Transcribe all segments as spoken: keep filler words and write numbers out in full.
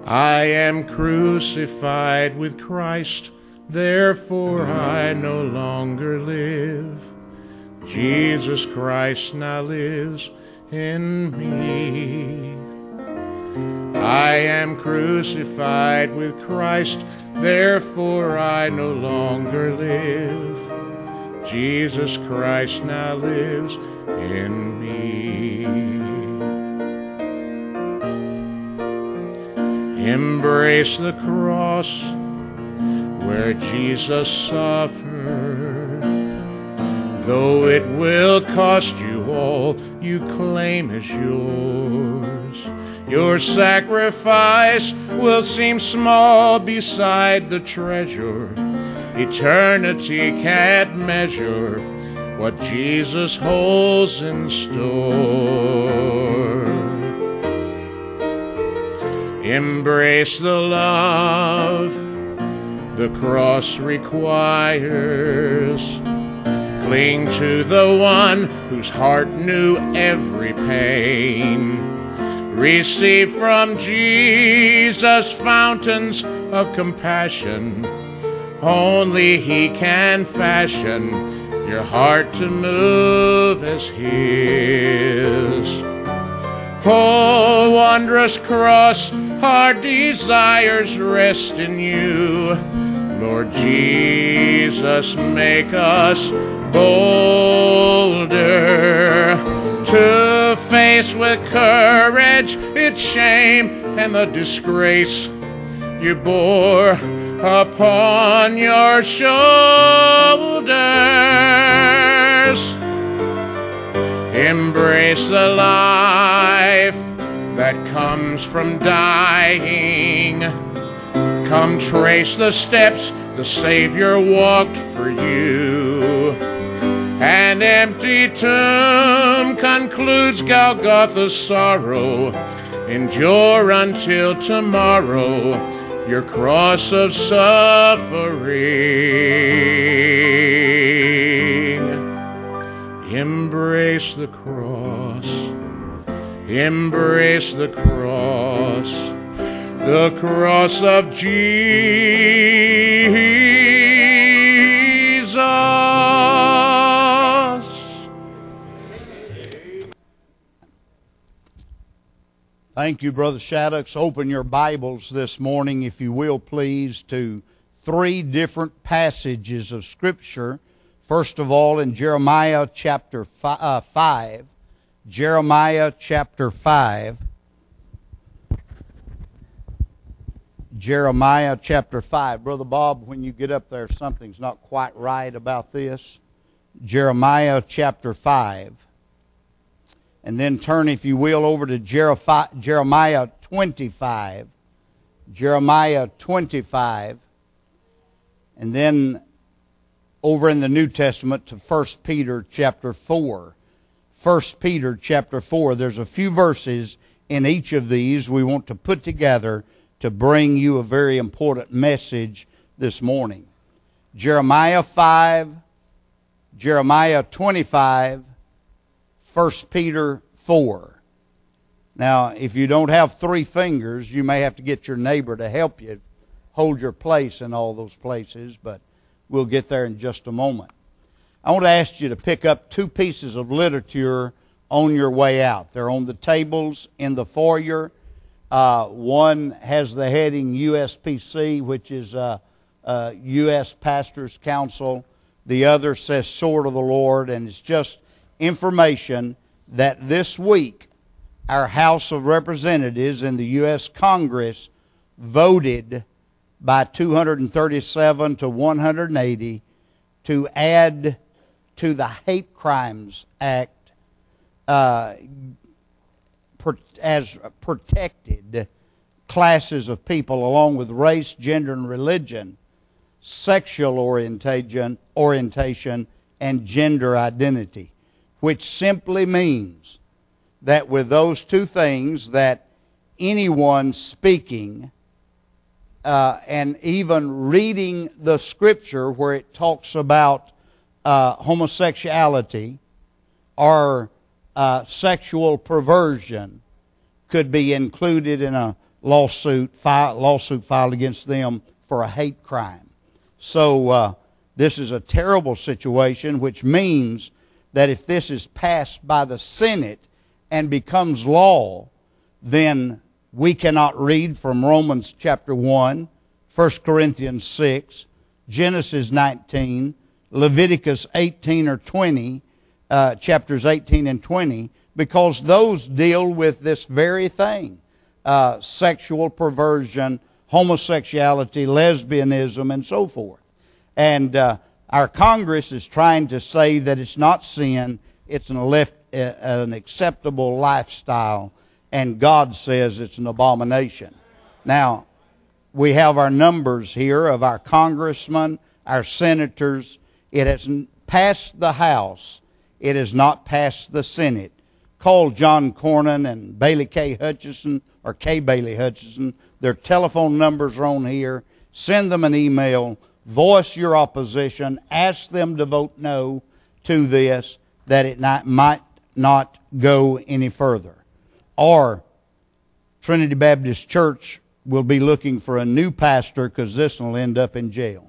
I am crucified with Christ, therefore I no longer live. Jesus Christ now lives in me. I am crucified with Christ, therefore I no longer live. Jesus Christ now lives in me. Embrace the cross where Jesus suffered. Though it will cost you all you claim as yours, your sacrifice will seem small beside the treasure eternity can't measure what Jesus holds in store. Embrace the love the cross requires. Cling to the one whose heart knew every pain. Receive from Jesus fountains of compassion. Only He can fashion your heart to move as His. Oh, wondrous cross, our desires rest in you. Lord Jesus, make us bolder to face with courage its shame and the disgrace you bore upon your shoulders. Embrace the life that comes from dying. Come trace the steps the Savior walked for you. An empty tomb concludes Golgotha's sorrow. Endure until tomorrow your cross of suffering. Embrace the cross. Embrace the cross. The cross of Jesus. Thank you, Brother Shaddocks. Open your Bibles this morning, if you will, please, to three different passages of Scripture. First of all, in Jeremiah chapter five. Jeremiah chapter five. Jeremiah chapter five. Brother Bob, when you get up there, something's not quite right about this. Jeremiah chapter five. And then turn, if you will, over to Jeremiah twenty-five. Jeremiah twenty-five. And then over in the New Testament to First Peter chapter four. First Peter chapter four. There's a few verses in each of these we want to put together to bring you a very important message this morning. Jeremiah five, Jeremiah twenty-five, First Peter four. Now, if you don't have three fingers, you may have to get your neighbor to help you hold your place in all those places, but we'll get there in just a moment. I want to ask you to pick up two pieces of literature on your way out. They're on the tables in the foyer. Uh, one has the heading U S P C, which is uh, uh, U S Pastors Council. The other says Sword of the Lord, and it's just information that this week our House of Representatives in the U S Congress voted by two hundred thirty-seven to one hundred eighty to add to the Hate Crimes Act uh, as protected classes of people, along with race, gender, and religion, sexual orientation, orientation, and gender identity, which simply means that with those two things, that anyone speaking uh, and even reading the Scripture where it talks about uh, homosexuality or uh, sexual perversion could be included in a lawsuit, fi- lawsuit filed against them for a hate crime. So uh, this is a terrible situation, which means that if this is passed by the Senate and becomes law, then we cannot read from Romans chapter one, First Corinthians six, Genesis nineteen, Leviticus eighteen or twenty, uh, chapters eighteen and twenty, because those deal with this very thing. Uh, sexual perversion, homosexuality, lesbianism, and so forth. And uh, our Congress is trying to say that it's not sin, it's an, left, uh, an acceptable lifestyle, and God says it's an abomination. Now, we have our numbers here of our congressmen, our senators. It has passed the House. It has not passed the Senate. Call John Cornyn and Bailey K. Hutchison, or K. Bailey Hutchison. Their telephone numbers are on here. Send them an email. Voice your opposition. Ask them to vote no to this, that it not, might not go any further. Or Trinity Baptist Church will be looking for a new pastor, because this will end up in jail.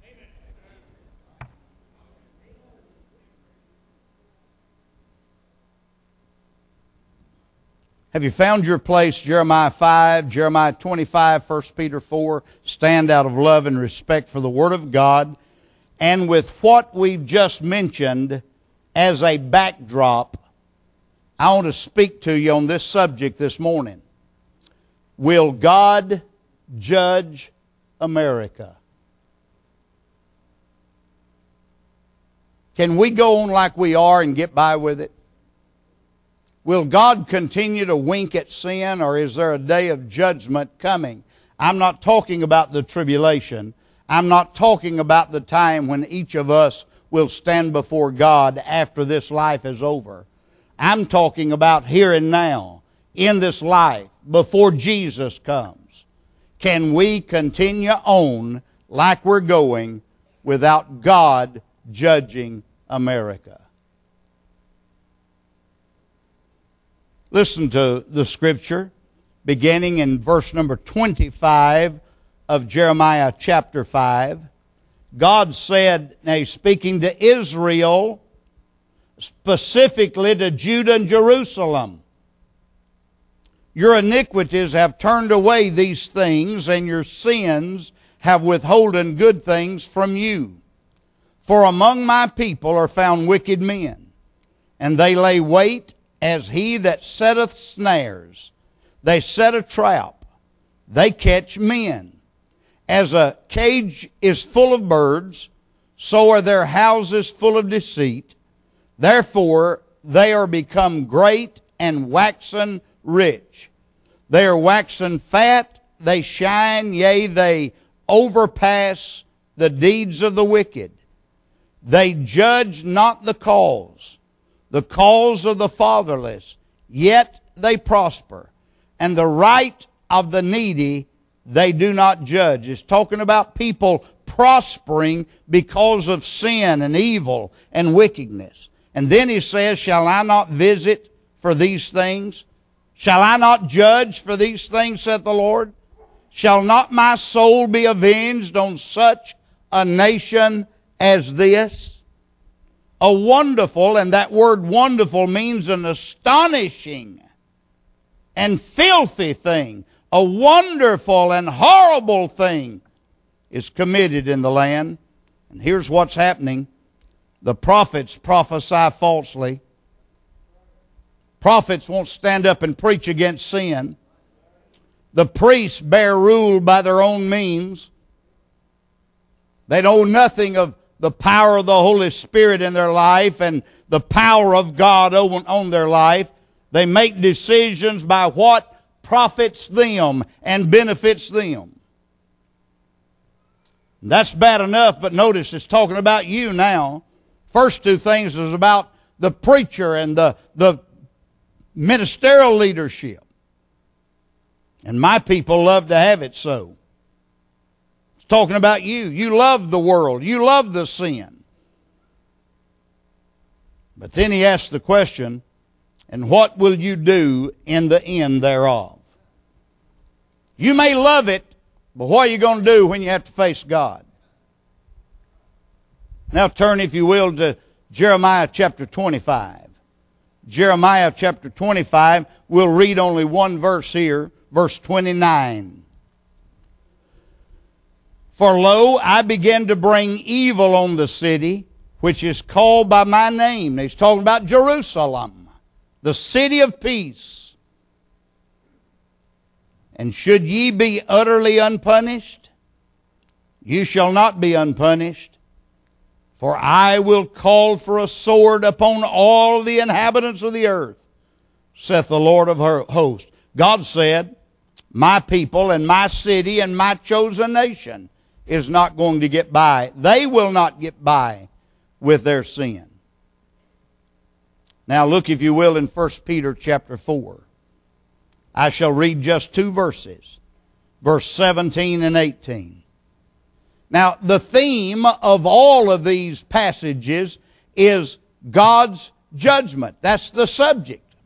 Have you found your place? Jeremiah five, Jeremiah twenty-five, First Peter four. Stand out of love and respect for the Word of God. And with what we've just mentioned as a backdrop, I want to speak to you on this subject this morning. Will God judge America? Can we go on like we are and get by with it? Will God continue to wink at sin, or is there a day of judgment coming? I'm not talking about the tribulation. I'm not talking about the time when each of us will stand before God after this life is over. I'm talking about here and now, in this life, before Jesus comes. Can we continue on like we're going without God judging America? Listen to the scripture, beginning in verse number twenty-five of Jeremiah chapter five. God said, now he's speaking to Israel, specifically to Judah and Jerusalem. Your iniquities have turned away these things, and your sins have withholden good things from you. For among my people are found wicked men, and they lay wait as he that setteth snares. They set a trap. They catch men. As a cage is full of birds, so are their houses full of deceit. Therefore they are become great and waxen rich. They are waxen fat, they shine, yea, they overpass the deeds of the wicked. They judge not the cause, the cause of the fatherless, yet they prosper. And the right of the needy they do not judge. It's talking about people prospering because of sin and evil and wickedness. And then he says, shall I not visit for these things? Shall I not judge for these things, saith the Lord? Shall not my soul be avenged on such a nation as this? A wonderful, and that word wonderful means an astonishing and filthy thing. A wonderful and horrible thing is committed in the land. And here's what's happening. The prophets prophesy falsely. Prophets won't stand up and preach against sin. The priests bear rule by their own means. They know nothing of the power of the Holy Spirit in their life and the power of God on, on their life. They make decisions by what profits them and benefits them. That's bad enough, but notice it's talking about you now. First two things is about the preacher and the, the ministerial leadership. And my people love to have it so. It's talking about you. You love the world. You love the sin. But then he asks the question, and what will you do in the end thereof? You may love it, but what are you going to do when you have to face God? Now turn, if you will, to Jeremiah chapter twenty-five. Jeremiah chapter twenty-five, we'll read only one verse here, verse twenty-nine. For lo, I begin to bring evil on the city, which is called by my name. Now he's talking about Jerusalem, the city of peace. And should ye be utterly unpunished? You shall not be unpunished. For I will call for a sword upon all the inhabitants of the earth, saith the Lord of hosts. God said, my people and my city and my chosen nation is not going to get by. They will not get by with their sin. Now look, if you will, in First Peter chapter four. I shall read just two verses, verse seventeen and eighteen. Now, the theme of all of these passages is God's judgment. That's the subject.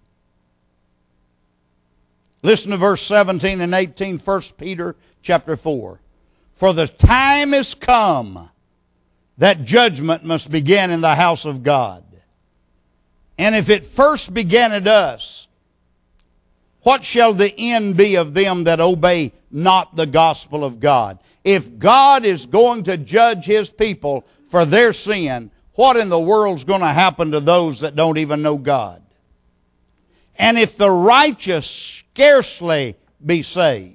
Listen to verse seventeen and eighteen, First Peter chapter four. For the time is come that judgment must begin in the house of God. And if it first began at us, what shall the end be of them that obey not the gospel of God? If God is going to judge His people for their sin, what in the world's going to happen to those that don't even know God? And if the righteous scarcely be saved,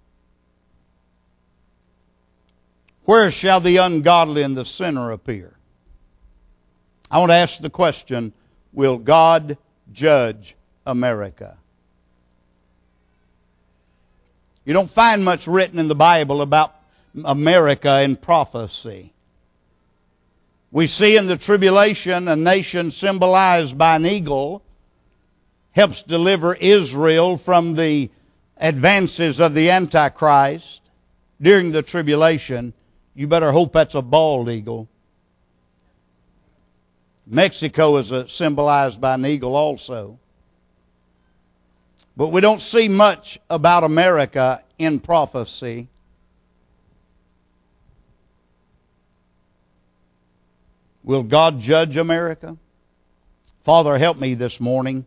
where shall the ungodly and the sinner appear? I want to ask the question, will God judge America? You don't find much written in the Bible about America in prophecy. We see in the tribulation a nation symbolized by an eagle helps deliver Israel from the advances of the Antichrist during the tribulation. You better hope that's a bald eagle. Mexico is a, symbolized by an eagle also. But we don't see much about America in prophecy. Will God judge America? Father, help me this morning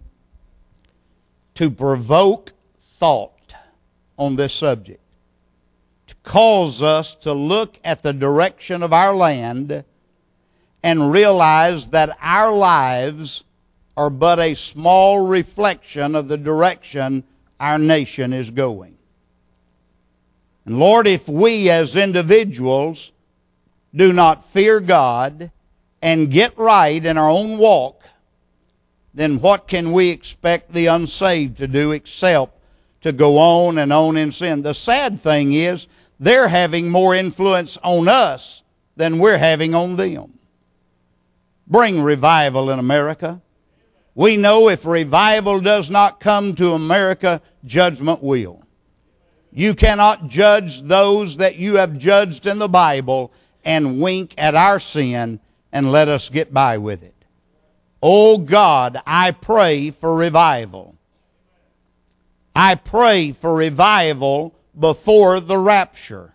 to provoke thought on this subject, to cause us to look at the direction of our land and realize that our lives are but a small reflection of the direction our nation is going. And Lord, if we as individuals do not fear God and get right in our own walk, then what can we expect the unsaved to do except to go on and on in sin? The sad thing is, they're having more influence on us than we're having on them. Bring revival in America. We know if revival does not come to America, judgment will. You cannot judge those that you have judged in the Bible and wink at our sin and let us get by with it. Oh God, I pray for revival. I pray for revival before the rapture.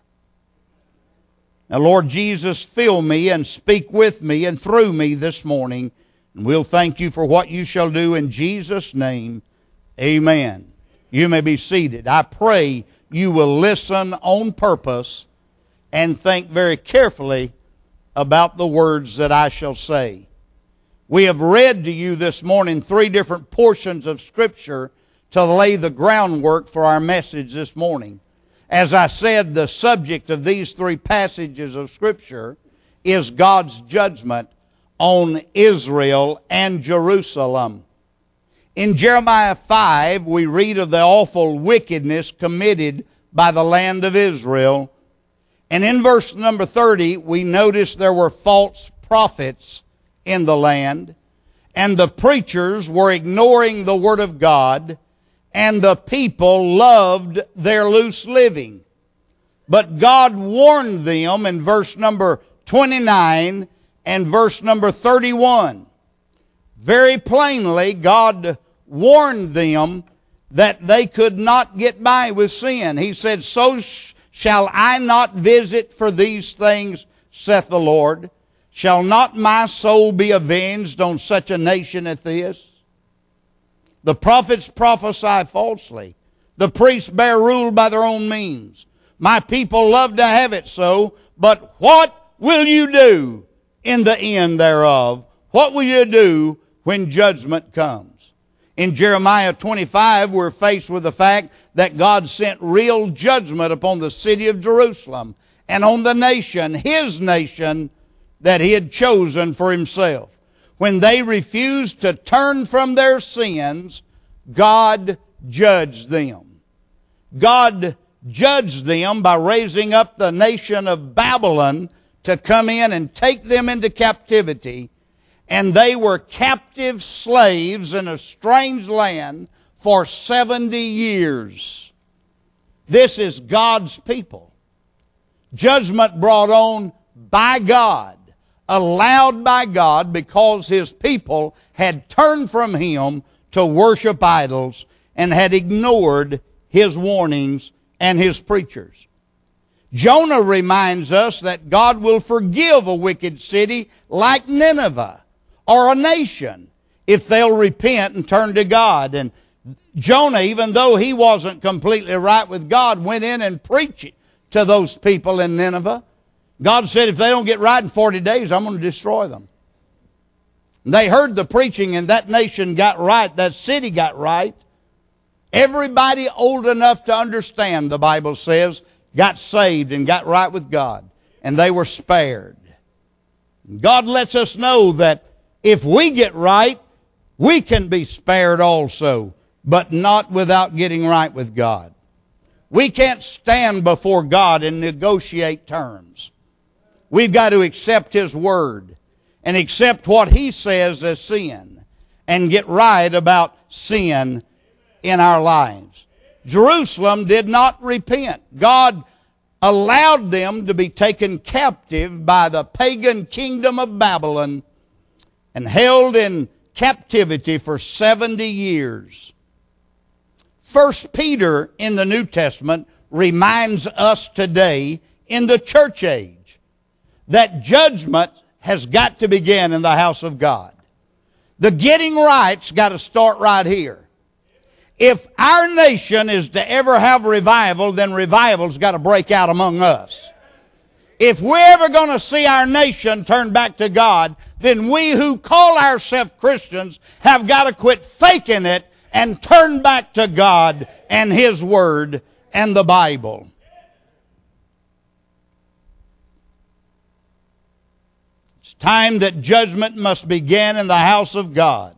Now, Lord Jesus, fill me and speak with me and through me this morning. And we'll thank you for what you shall do in Jesus' name. Amen. You may be seated. I pray you will listen on purpose and think very carefully about the words that I shall say. We have read to you this morning three different portions of Scripture to lay the groundwork for our message this morning. As I said, the subject of these three passages of Scripture is God's judgment on Israel and Jerusalem. In Jeremiah five, we read of the awful wickedness committed by the land of Israel. And in verse number thirty, we notice there were false prophets in the land, and the preachers were ignoring the Word of God, and the people loved their loose living. But God warned them in verse number twenty-nine and verse number thirty-one. Very plainly, God warned them that they could not get by with sin. He said, so sh- shall I not visit for these things, saith the Lord? Shall not my soul be avenged on such a nation as this? The prophets prophesy falsely. The priests bear rule by their own means. My people love to have it so, but what will you do in the end thereof? What will you do when judgment comes? In Jeremiah twenty-five, we're faced with the fact that God sent real judgment upon the city of Jerusalem and on the nation, His nation, that He had chosen for Himself. When they refused to turn from their sins, God judged them. God judged them by raising up the nation of Babylon to come in and take them into captivity. And they were captive slaves in a strange land for seventy years. This is God's people. Judgment brought on by God, allowed by God, because His people had turned from Him to worship idols and had ignored His warnings and His preachers. Jonah reminds us that God will forgive a wicked city like Nineveh, or a nation, if they'll repent and turn to God. And Jonah, even though he wasn't completely right with God, went in and preached it to those people in Nineveh. God said, if they don't get right in forty days, I'm going to destroy them. And they heard the preaching, and that nation got right. That city got right. Everybody old enough to understand, the Bible says, got saved and got right with God. And they were spared. God lets us know that if we get right, we can be spared also, but not without getting right with God. We can't stand before God and negotiate terms. We've got to accept His Word and accept what He says as sin and get right about sin in our lives. Jerusalem did not repent. God allowed them to be taken captive by the pagan kingdom of Babylon and held in captivity for seventy years. First Peter in the New Testament reminds us today in the church age that judgment has got to begin in the house of God. The getting right's got to start right here. If our nation is to ever have revival, then revival's got to break out among us. If we're ever going to see our nation turn back to God, then we who call ourselves Christians have got to quit faking it and turn back to God and His Word and the Bible. It's time that judgment must begin in the house of God.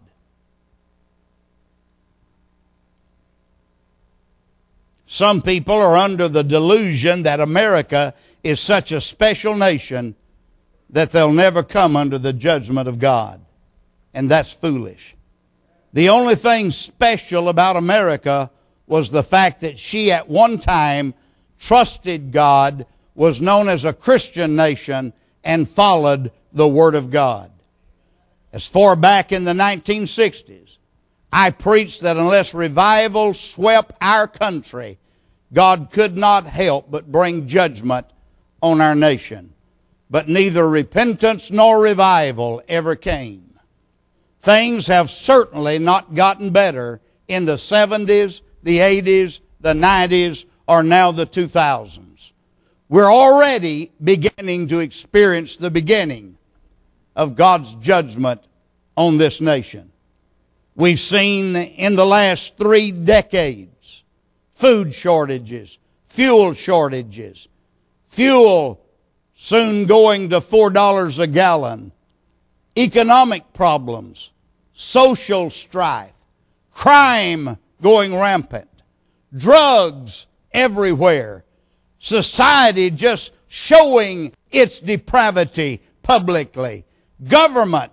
Some people are under the delusion that America is such a special nation that they'll never come under the judgment of God. And that's foolish. The only thing special about America was the fact that she at one time trusted God, was known as a Christian nation, and followed the Word of God. As far back in the nineteen sixties, I preached that unless revival swept our country, God could not help but bring judgment on our nation. But neither repentance nor revival ever came. Things have certainly not gotten better in the seventies, the eighties, the nineties, or now the two thousands. We're already beginning to experience the beginning of God's judgment on this nation. We've seen in the last three decades food shortages, fuel shortages, fuel soon going to four dollars a gallon, economic problems, social strife, crime going rampant, drugs everywhere, society just showing its depravity publicly, government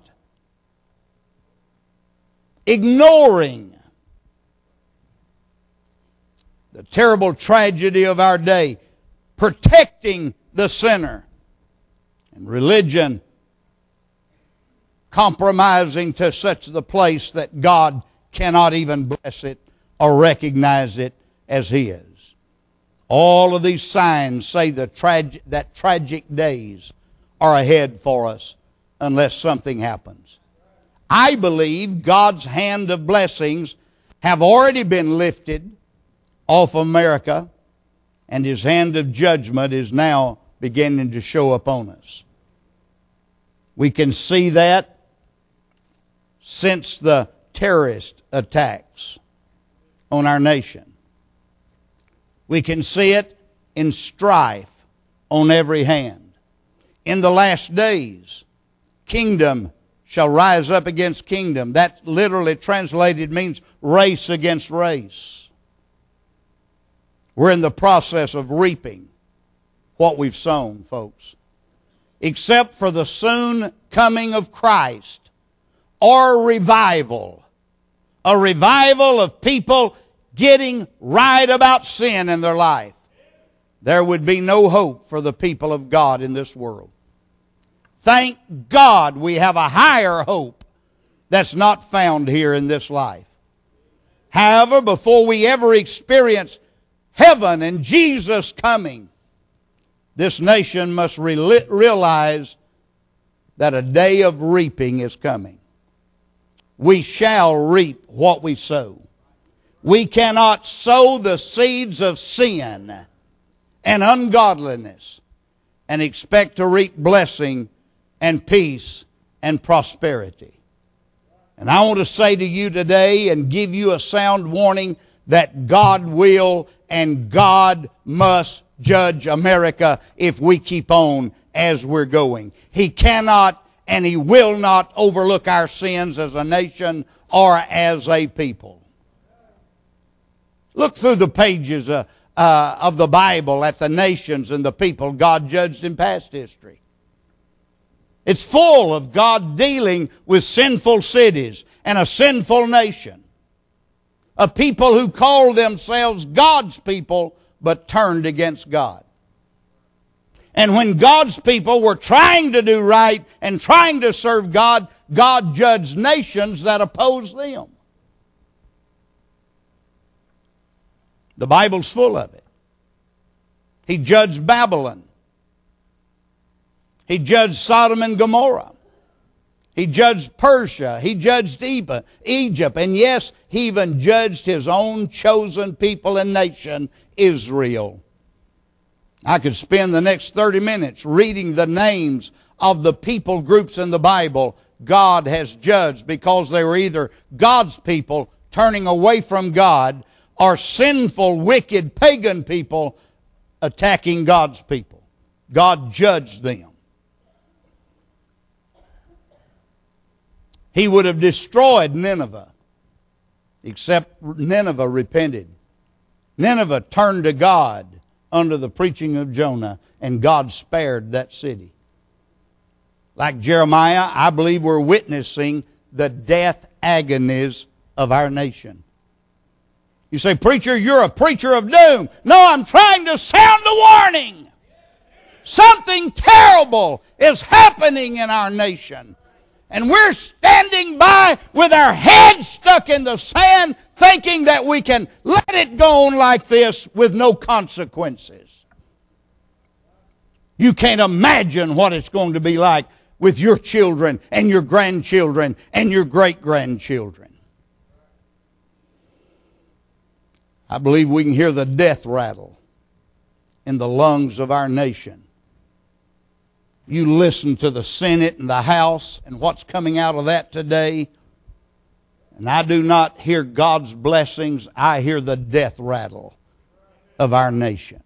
ignoring the terrible tragedy of our day, protecting the sinner, and religion compromising to such the place that God cannot even bless it or recognize it as His. All of these signs say the trage- that tragic days are ahead for us unless something happens. I believe God's hand of blessings have already been lifted off America, and His hand of judgment is now beginning to show upon us. We can see that since the terrorist attacks on our nation. We can see it in strife on every hand. In the last days, kingdom shall rise up against kingdom. That literally translated means race against race. We're in the process of reaping what we've sown, folks. Except for the soon coming of Christ or revival. A revival of people getting right about sin in their life. There would be no hope for the people of God in this world. Thank God we have a higher hope that's not found here in this life. However, before we ever experience heaven and Jesus coming, this nation must re- realize that a day of reaping is coming. We shall reap what we sow. We cannot sow the seeds of sin and ungodliness and expect to reap blessing and peace and prosperity. And I want to say to you today and give you a sound warning that God will and God must judge America if we keep on as we're going. He cannot and He will not overlook our sins as a nation or as a people. Look through the pages uh, uh, of the Bible at the nations and the people God judged in past history. It's full of God dealing with sinful cities and a sinful nation. A people who call themselves God's people but turned against God. And when God's people were trying to do right and trying to serve God, God judged nations that opposed them. The Bible's full of it. He judged Babylon. He judged Sodom and Gomorrah. He judged Persia. He judged Egypt. And yes, He even judged His own chosen people and nation, Israel. I could spend the next thirty minutes reading the names of the people groups in the Bible God has judged because they were either God's people turning away from God or sinful, wicked, pagan people attacking God's people. God judged them. He would have destroyed Nineveh, except Nineveh repented. Nineveh turned to God under the preaching of Jonah, and God spared that city. Like Jeremiah, I believe we're witnessing the death agonies of our nation. You say, preacher, you're a preacher of doom. No, I'm trying to sound a warning. Something terrible is happening in our nation. And we're standing by with our heads stuck in the sand, thinking that we can let it go on like this with no consequences. You can't imagine what it's going to be like with your children and your grandchildren and your great-grandchildren. I believe we can hear the death rattle in the lungs of our nation. You listen to the Senate and the House and what's coming out of that today, and I do not hear God's blessings. I hear the death rattle of our nation.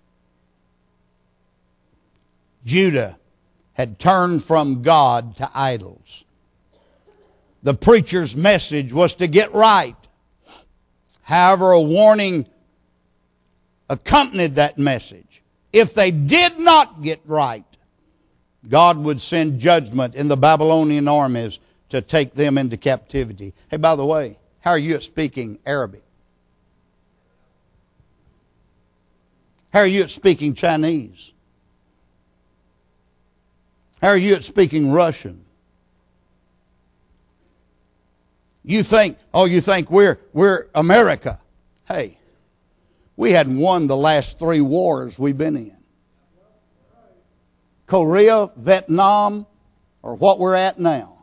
Judah had turned from God to idols. The preacher's message was to get right. However, a warning accompanied that message. If they did not get right, God would send judgment in the Babylonian armies to take them into captivity. Hey, by the way, how are you at speaking Arabic? How are you at speaking Chinese? How are you at speaking Russian? You think, oh, you think we're we're America. Hey, we hadn't won the last three wars we've been in. Korea, Vietnam, or what we're at now.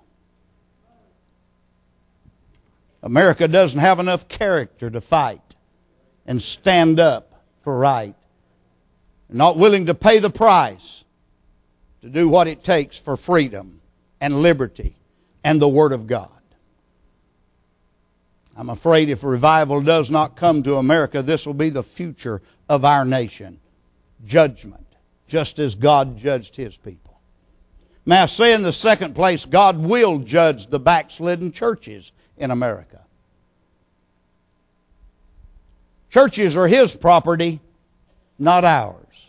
America doesn't have enough character to fight and stand up for right. They're not willing to pay the price to do what it takes for freedom and liberty and the Word of God. I'm afraid if revival does not come to America, this will be the future of our nation. Judgment, just as God judged His people. May I say in the second place, God will judge the backslidden churches in America. Churches are His property, not ours.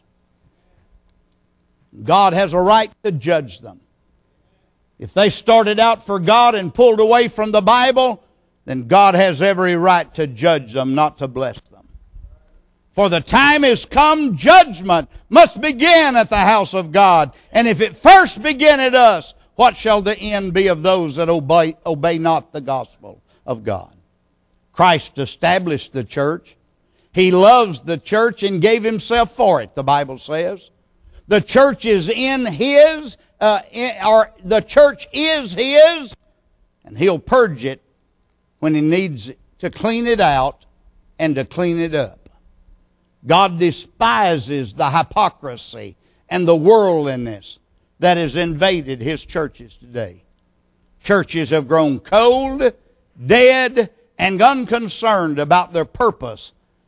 God has a right to judge them. If they started out for God and pulled away from the Bible, then God has every right to judge them, not to bless them. For the time is come, judgment must begin at the house of God. And if it first begin at us, what shall the end be of those that obey, obey not the gospel of God? Christ established the church. He loves the church and gave Himself for it, the Bible says. The church is in His, uh, in, or the church is His, and He'll purge it when He needs to clean it out and to clean it up. God despises the hypocrisy and the worldliness that has invaded His churches today. Churches have grown cold, dead, and unconcerned about their purpose,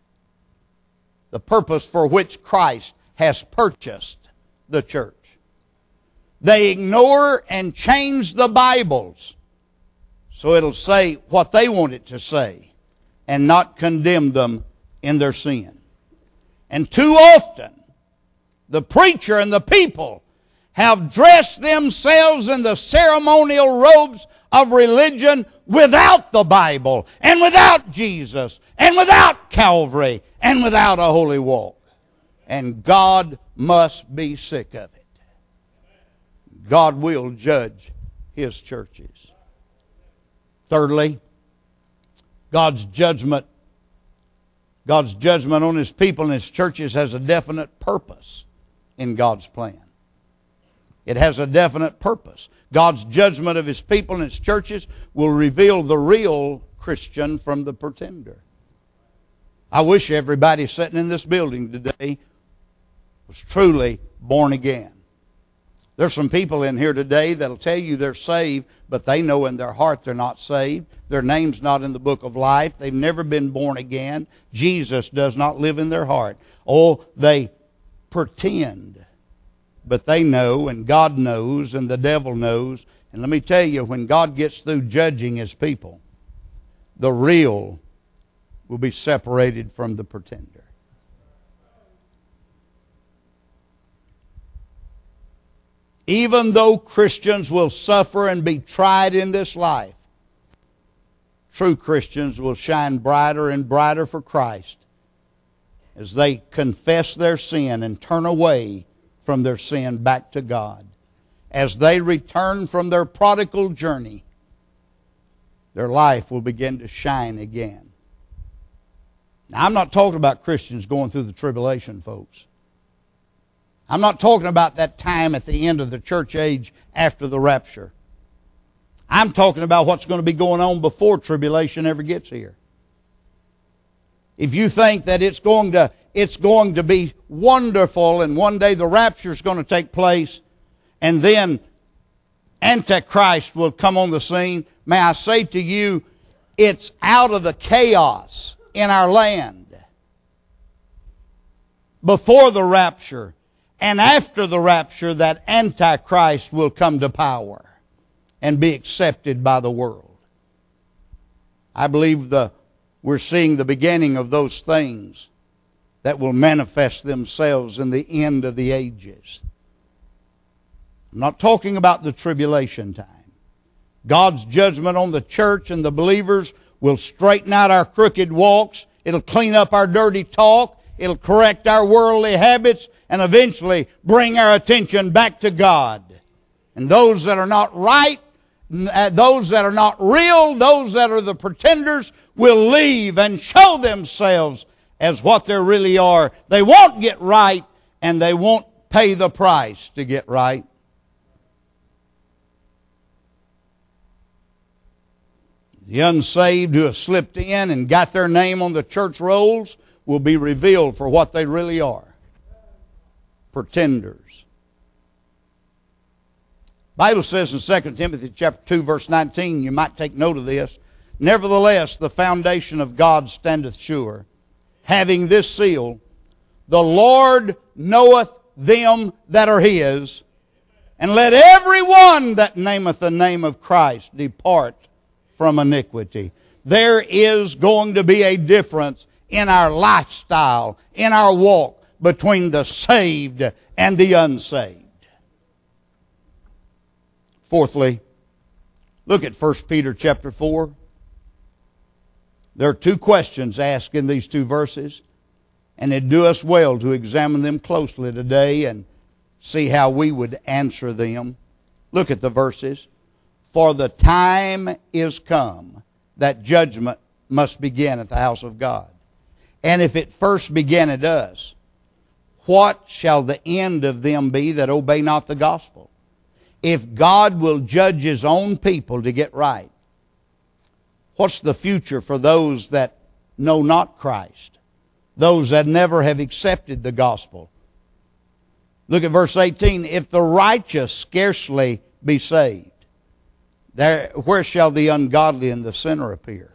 the purpose for which Christ has purchased the church. They ignore and change the Bibles so it'll say what they want it to say and not condemn them in their sin. And too often, the preacher and the people have dressed themselves in the ceremonial robes of religion without the Bible and without Jesus and without Calvary and without a holy walk. And God must be sick of it. God will judge His churches. Thirdly, God's judgment, God's judgment on His people and His churches has a definite purpose in God's plan. It has a definite purpose. God's judgment of His people and His churches will reveal the real Christian from the pretender. I wish everybody sitting in this building today was truly born again. There's some people in here today that'll tell you they're saved, but they know in their heart they're not saved. Their name's not in the book of life. They've never been born again. Jesus does not live in their heart. Oh, they pretend. But they know, and God knows, and the devil knows. And let me tell you, when God gets through judging His people, the real will be separated from the pretender. Even though Christians will suffer and be tried in this life, true Christians will shine brighter and brighter for Christ as they confess their sin and turn away from their sin back to God. As they return from their prodigal journey, their life will begin to shine again. Now, I'm not talking about Christians going through the tribulation, folks. I'm not talking about that time at the end of the church age after the rapture. I'm talking about what's going to be going on before tribulation ever gets here. If you think that it's going to, it's going to be wonderful and one day the rapture is going to take place and then Antichrist will come on the scene, may I say to you, it's out of the chaos in our land before the rapture and after the rapture that Antichrist will come to power and be accepted by the world. I believe the, we're seeing the beginning of those things that will manifest themselves in the end of the ages. I'm not talking about the tribulation time. God's judgment on the church and the believers will straighten out our crooked walks. It'll clean up our dirty talk. It'll correct our worldly habits and eventually bring our attention back to God. And those that are not right, those that are not real, those that are the pretenders will leave and show themselves as what they really are. They won't get right, and they won't pay the price to get right. The unsaved who have slipped in and got their name on the church rolls will be revealed for what they really are. Pretenders. The Bible says in Second Timothy chapter two, verse nineteen, you might take note of this, nevertheless, the foundation of God standeth sure, having this seal, the Lord knoweth them that are His, and let every one that nameth the name of Christ depart from iniquity. There is going to be a difference in our lifestyle, in our walk between the saved and the unsaved. Fourthly, look at First Peter chapter four. There are two questions asked in these two verses, and it'd do us well to examine them closely today and see how we would answer them. Look at the verses. For the time is come that judgment must begin at the house of God. And if it first began at us, what shall the end of them be that obey not the gospel? If God will judge His own people to get right, what's the future for those that know not Christ? Those that never have accepted the gospel? Look at verse eighteen. If the righteous scarcely be saved, there, where shall the ungodly and the sinner appear?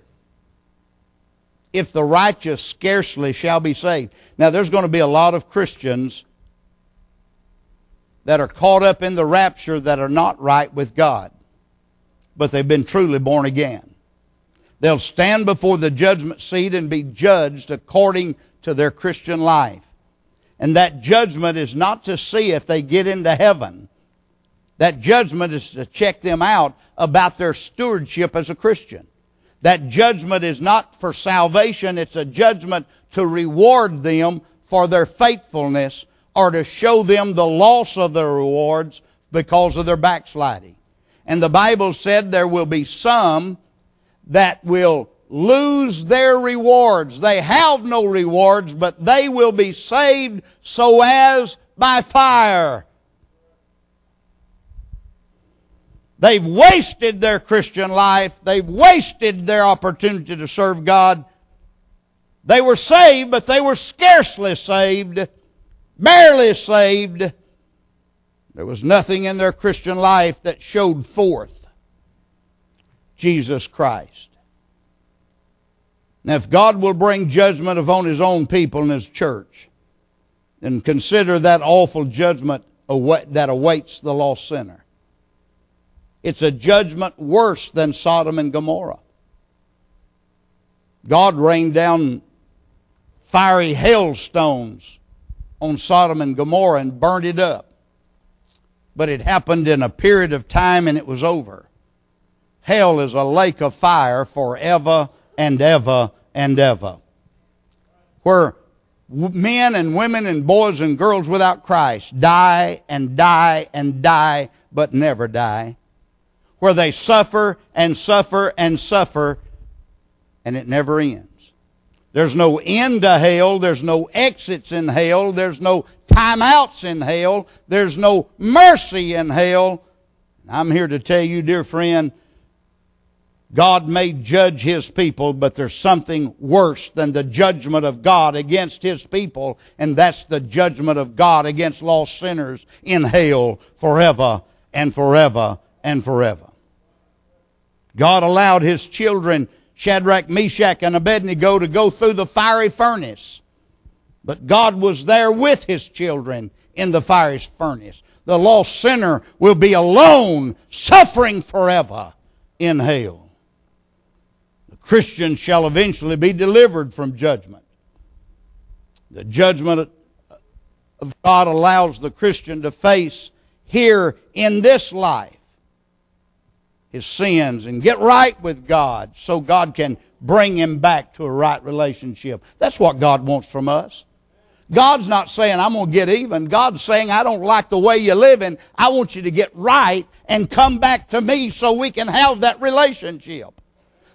If the righteous scarcely shall be saved. Now there's going to be a lot of Christians that are caught up in the rapture that are not right with God, but they've been truly born again. They'll stand before the judgment seat and be judged according to their Christian life. And that judgment is not to see if they get into heaven. That judgment is to check them out about their stewardship as a Christian. That judgment is not for salvation. It's a judgment to reward them for their faithfulness or to show them the loss of their rewards because of their backsliding. And the Bible said there will be some that will lose their rewards. They have no rewards, but they will be saved so as by fire. They've wasted their Christian life. They've wasted their opportunity to serve God. They were saved, but they were scarcely saved, barely saved. There was nothing in their Christian life that showed forth Jesus Christ. Now, if God will bring judgment upon His own people and His church, then consider that awful judgment that awaits the lost sinner. It's a judgment worse than Sodom and Gomorrah. God rained down fiery hailstones on Sodom and Gomorrah and burned it up. But it happened in a period of time and it was over. Hell is a lake of fire forever and ever and ever, where men and women and boys and girls without Christ die and die and die but never die, where they suffer and suffer and suffer and it never ends. There's no end to hell. There's no exits in hell. There's no timeouts in hell. There's no mercy in hell. I'm here to tell you, dear friend, God may judge His people, but there's something worse than the judgment of God against His people, and that's the judgment of God against lost sinners in hell forever and forever and forever. God allowed His children, Shadrach, Meshach, and Abednego, to go through the fiery furnace. But God was there with His children in the fiery furnace. The lost sinner will be alone, suffering forever in hell. The Christian shall eventually be delivered from judgment. The judgment of God allows the Christian to face here in this life his sins and get right with God so God can bring him back to a right relationship. That's what God wants from us. God's not saying, I'm going to get even. God's saying, I don't like the way you're living. I want you to get right and come back to me so we can have that relationship.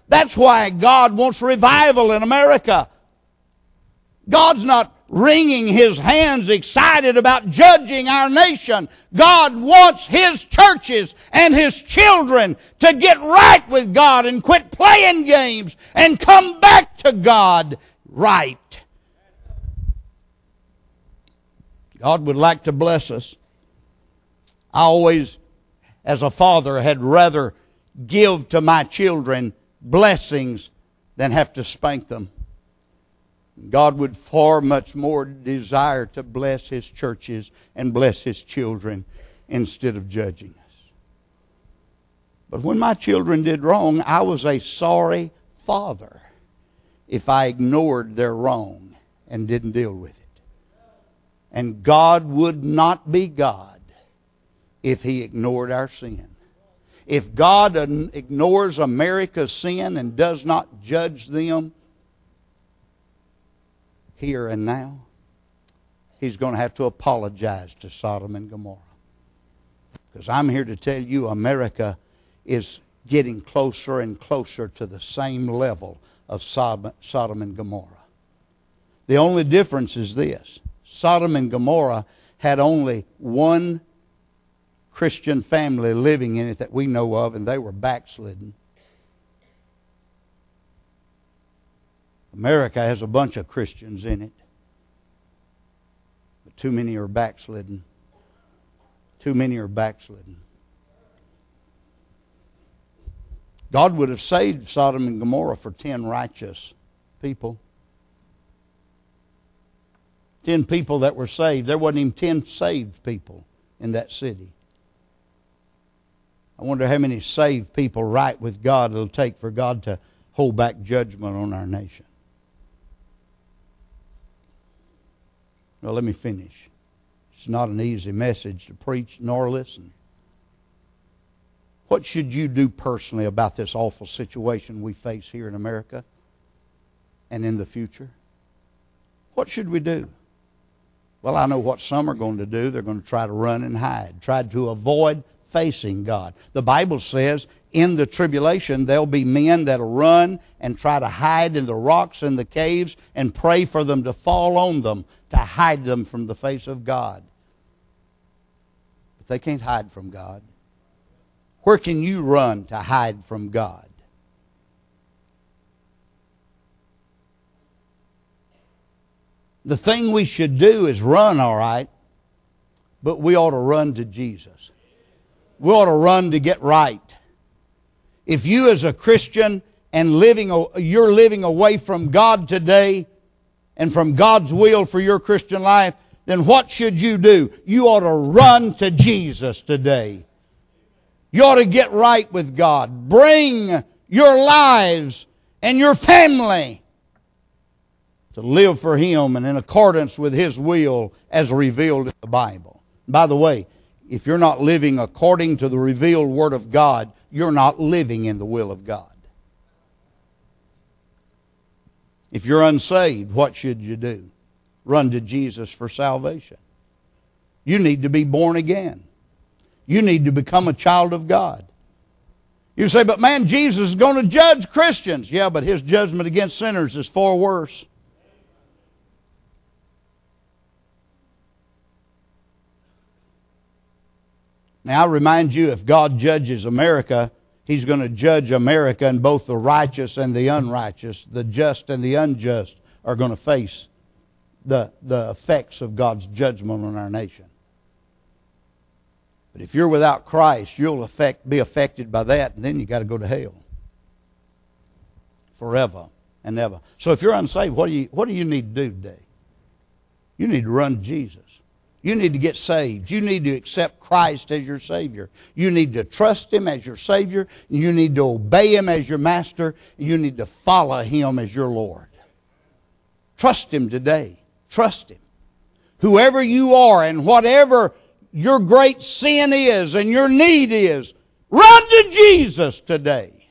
That's why God wants revival in America. God's not wringing His hands excited about judging our nation. God wants His churches and His children to get right with God and quit playing games and come back to God right. God would like to bless us. I always, as a father, had rather give to my children blessings than have to spank them. God would far much more desire to bless His churches and bless His children instead of judging us. But when my children did wrong, I was a sorry father if I ignored their wrong and didn't deal with it. And God would not be God if He ignored our sin. If God ignores America's sin and does not judge them here and now, He's going to have to apologize to Sodom and Gomorrah. Because I'm here to tell you, America is getting closer and closer to the same level of Sodom and Gomorrah. The only difference is this. Sodom and Gomorrah had only one Christian family living in it that we know of, and they were backslidden. America has a bunch of Christians in it, but too many are backslidden. Too many are backslidden. God would have saved Sodom and Gomorrah for ten righteous people. Ten people that were saved. There wasn't even ten saved people in that city. I wonder how many saved people right with God it'll take for God to hold back judgment on our nation. Well, let me finish. It's not an easy message to preach nor listen. What should you do personally about this awful situation we face here in America and in the future? What should we do? Well, I know what some are going to do. They're going to try to run and hide, try to avoid facing God. The Bible says in the tribulation there'll be men that'll run and try to hide in the rocks and the caves and pray for them to fall on them to hide them from the face of God. But they can't hide from God. Where can you run to hide from God? The thing we should do is run, all right, but we ought to run to Jesus. We ought to run to get right. If you as a Christian and living, you're living away from God today and from God's will for your Christian life, then what should you do? You ought to run to Jesus today. You ought to get right with God. Bring your lives and your family to live for Him and in accordance with His will as revealed in the Bible. By the way, if you're not living according to the revealed Word of God, you're not living in the will of God. If you're unsaved, what should you do? Run to Jesus for salvation. You need to be born again. You need to become a child of God. You say, but man, Jesus is going to judge Christians. Yeah, but His judgment against sinners is far worse. Now, I remind you, if God judges America, He's going to judge America, and both the righteous and the unrighteous, the just and the unjust, are going to face the, the effects of God's judgment on our nation. But if you're without Christ, you'll affect, be affected by that, and then you've got to go to hell forever and ever. So if you're unsaved, what do you, what do you need to do today? You need to run to Jesus. You need to get saved. You need to accept Christ as your Savior. You need to trust Him as your Savior. You need to obey Him as your Master. You need to follow Him as your Lord. Trust Him today. Trust Him. Whoever you are and whatever your great sin is and your need is, run to Jesus today.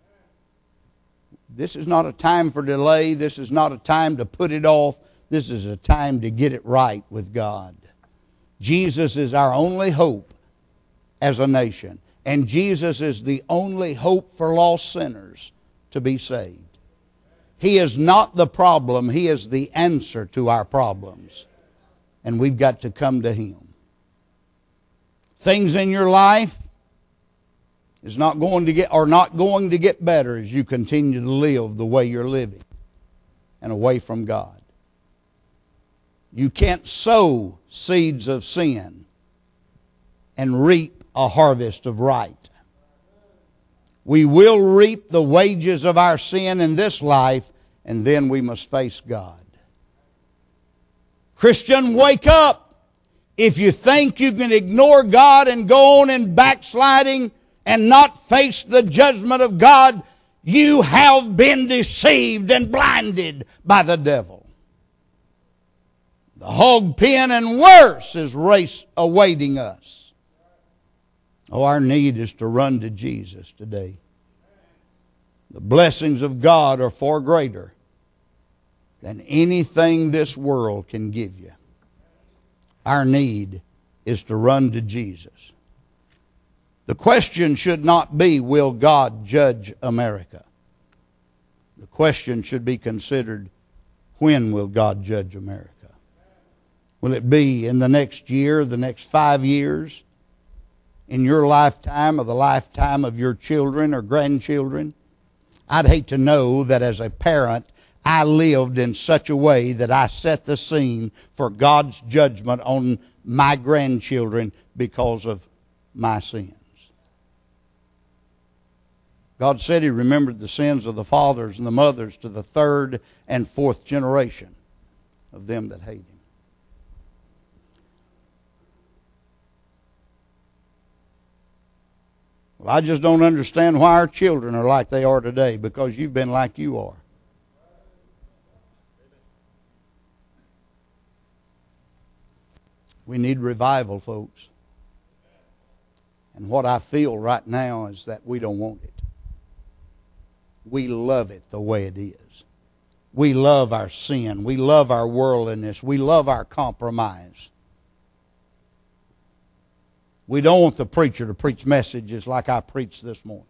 This is not a time for delay. This is not a time to put it off. This is a time to get it right with God. Jesus is our only hope as a nation. And Jesus is the only hope for lost sinners to be saved. He is not the problem. He is the answer to our problems. And we've got to come to Him. Things in your life is not going to get, are not going to get better as you continue to live the way you're living and away from God. You can't sow seeds of sin and reap a harvest of right. We will reap the wages of our sin in this life, and then we must face God. Christian, wake up. If you think you can ignore God and go on in backsliding and not face the judgment of God, you have been deceived and blinded by the devil. The hog pen and worse is race awaiting us. Oh, our need is to run to Jesus today. The blessings of God are far greater than anything this world can give you. Our need is to run to Jesus. The question should not be, will God judge America? The question should be considered, when will God judge America? Will it be in the next year, the next five years, in your lifetime or the lifetime of your children or grandchildren? I'd hate to know that as a parent, I lived in such a way that I set the scene for God's judgment on my grandchildren because of my sins. God said He remembered the sins of the fathers and the mothers to the third and fourth generation of them that hate Him. Well, I just don't understand why our children are like they are today, because you've been like you are. We need revival, folks. And what I feel right now is that we don't want it. We love it the way it is. We love our sin. We love our worldliness. We love our compromise. We don't want the preacher to preach messages like I preached this morning.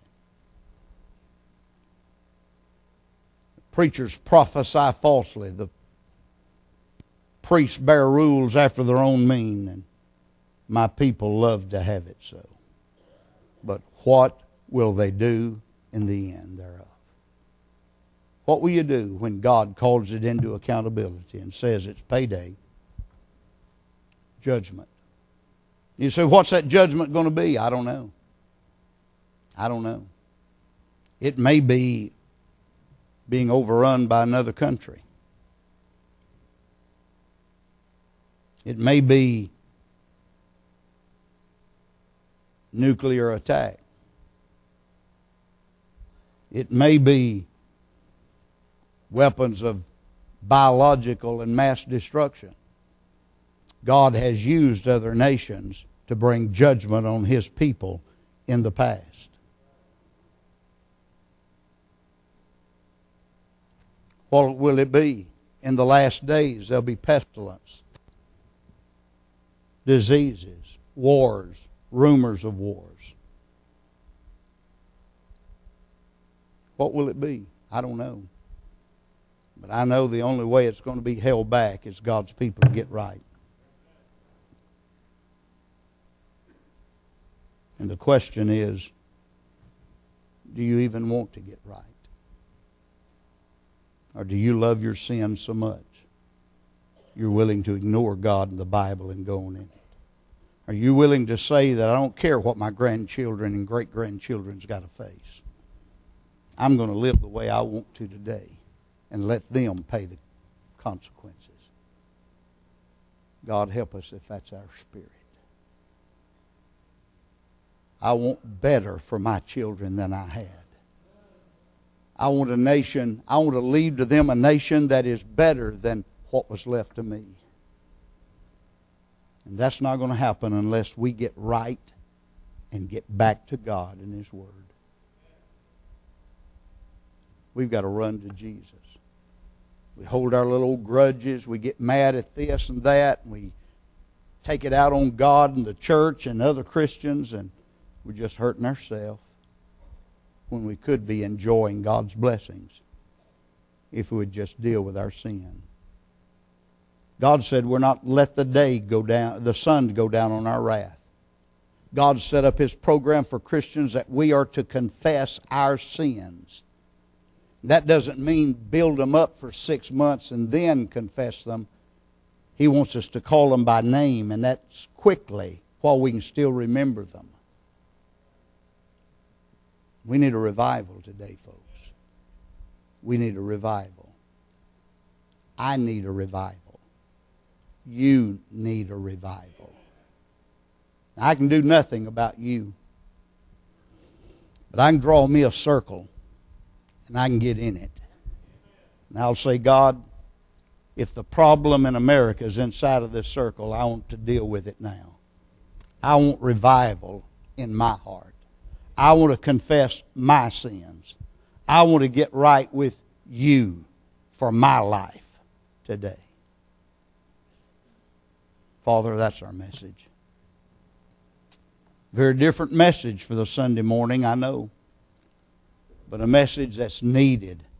Preachers prophesy falsely. The priests bear rules after their own mean, and my people love to have it so. But what will they do in the end thereof? What will you do when God calls it into accountability and says it's payday? Judgment. You say, what's that judgment going to be? I don't know. I don't know. It may be being overrun by another country. It may be nuclear attack. It may be weapons of biological and mass destruction. God has used other nations to bring judgment on His people in the past. What will it be? In the last days, there'll be pestilence, diseases, wars, rumors of wars. What will it be? I don't know. But I know the only way it's going to be held back is God's people to get right. And the question is, do you even want to get right? Or do you love your sin so much you're willing to ignore God and the Bible and go on in it? Are you willing to say that I don't care what my grandchildren and great-grandchildren's got to face? I'm going to live the way I want to today and let them pay the consequences. God help us if that's our spirit. I want better for my children than I had. I want a nation, I want to leave to them a nation that is better than what was left to me. And that's not going to happen unless we get right and get back to God and His Word. We've got to run to Jesus. We hold our little grudges. We get mad at this and that. And we take it out on God and the church and other Christians, and we're just hurting ourselves. when we could be enjoying God's blessings if we would just deal with our sin. God said we're not let the day go down, the sun go down on our wrath. God set up His program for Christians that we are to confess our sins. That doesn't mean build them up for six months and then confess them. He wants us to call them by name, and that's quickly while we can still remember them. We need a revival today, folks. We need a revival. I need a revival. You need a revival. Now, I can do nothing about you, but I can draw me a circle, and I can get in it. And I'll say, God, if the problem in America is inside of this circle, I want to deal with it now. I want revival in my heart. I want to confess my sins. I want to get right with you for my life today. Father, that's our message. Very different message for the Sunday morning, I know. But a message that's needed